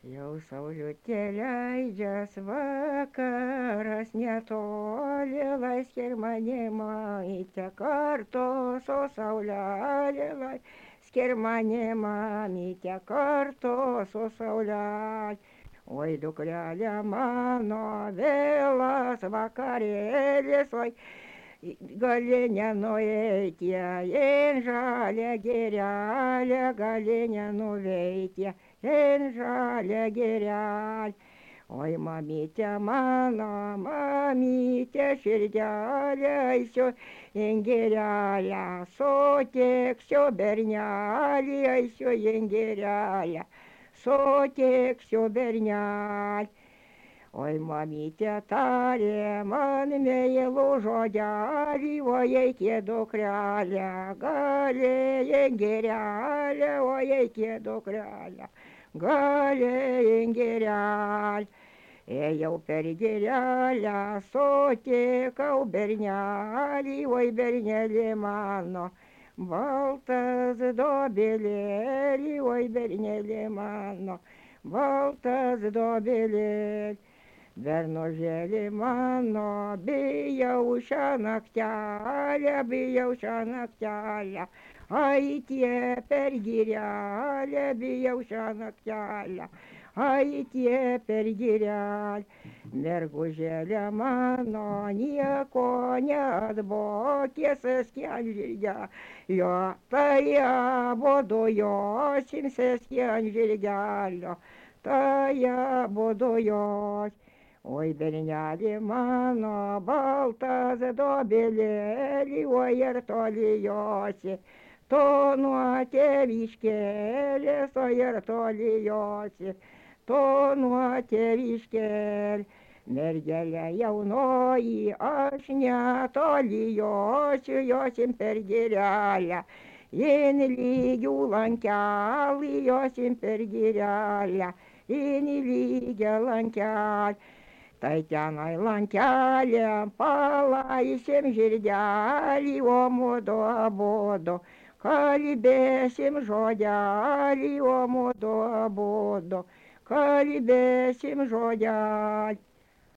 Jau saulutė leidžias vakaras netoli, laiskir mane mamyte kartu su saulelė, laiskir mane mamyte kartu su saulelė. Oi, dukrelė mano, vėlas vakarėlis, oi, gali nenueiti, in žalią girelę, gali nenuveiti, in žalią girelę. Oi, mamytė mano, mamytė širdelė, eisiu in girelę, sutiksiu bernelį, eisiu in girelę, sutiksiu bernelį. Oi, mamytė tarė man meilų žodelį, oi, eikė dukrelė, gali in girelę, oi, eikė dukrelė, gali in girelę. Ėjau per girelę, sutikau bernelį, oi, bernelį mano, baltas dobelėlį, oi, bernelį mano, baltas dobelėlį. Bernužėlį mano, bijau šią naktelę, bijau šią naktelę, ai tie per girelę, bijau šią naktelę, ai tie per girelę. Mergužėlė mano, nieko neatbokės skendžirge, jo tai abudu josim skendžirgelio, tai abudu jos. Oi, bernelį mano, baltas dobelėlį, oi, ir toli josi, tu nuo tėviškėlės, oi, ir toli josi, tu nuo tėviškėlės. Mergelė jaunoji, aš netoli josiu, josim per girelę, in lygių lankelį, josim per girelę, in lygią lankelį. Tai tenai lankelė, palaisim žirgelį, o mudu abudu, kalbėsim žodelį, o mudu abudu, kalbėsim žodelį.